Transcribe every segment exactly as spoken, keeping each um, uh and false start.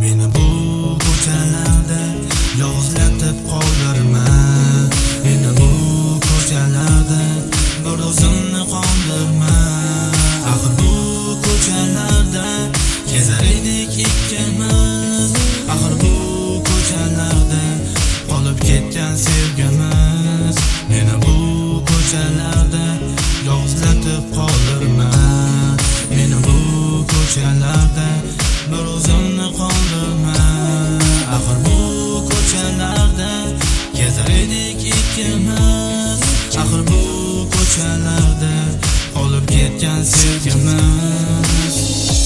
Meni bu ko'chalarda yolg'izlatib qoldirma. Meni bu ko'chalarda bir o'zimni qoldirma. Axir bu ko'chalarda kezar edik ikkimiz. Axir bu ko'chalarda qolib ketgan sevgimiz. Meni bu ko'chalarda yolg'izlatib qoldirma. Meni bu ko'chalarda bir o'zimni qoldirma. Axir bu ko'chalarda kezar edik ikkimiz. Axir bu ko'chalarda qolib ketgan sevgimiz.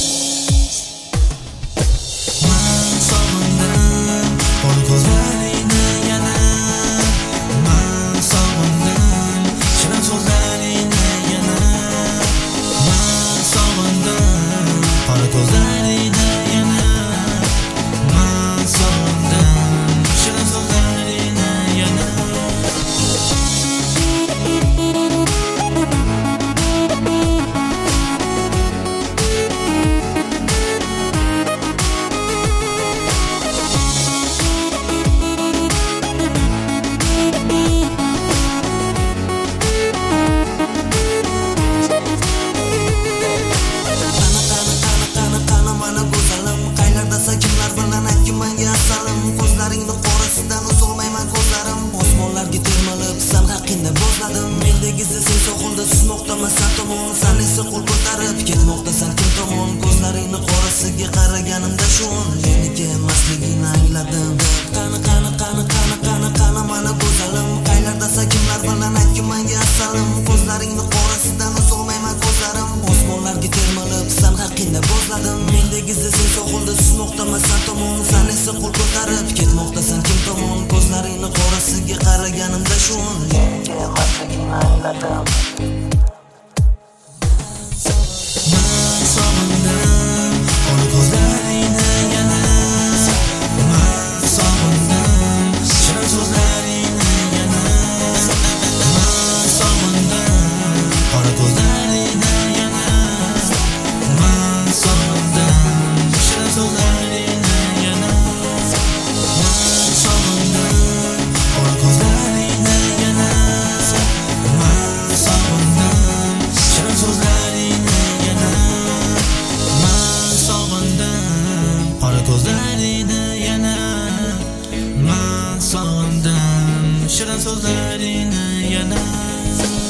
Men sog'indim qor ko'zlaringni yana. Men sog'indim shirin so'zlaringni yana. Men sog'indim qor ko'zlaringni yana. Men sog'indim shirin so'zlaringni yana. Sen so'qilda suzmoqdaman san tomon. San esa qo'l ko'tarib ketmoqdasan kim tomon. Ko'zlaringni qorasiga qaraganimda shon meniki emasligini angladim. Qani qani qani qani qani qani mana go'zalim. Qaylardasan kimlar bilan aytgin menga assalim. Ko'zlaringni qorasidan o'zolmayman ko'zlarim. Osmonlarga termilib san haqingda bozladim. Mendagi sen so'qilda suzmoqdaman san tomon. San esa qo'l ko'tarib ketmoqdasan kim tomon. Ko'zlaringni qorasiga qaraganimda shon meniki emasligini angladim. Men sog'indim qor ko'zlaringni yana. Men sog'indim shirin so'zlaringni yana. Men sog'indim qor ko'zlaringni yana. Men sog'indim shirin so'zlaringni yana. Men sog'indim qor ko'zlaringni yana. Men sog'indim shirin so'zlaringni yana. Men sog'indim qora ko'zlaringni yana. Men sog'indim shirin so'zlaringni yana.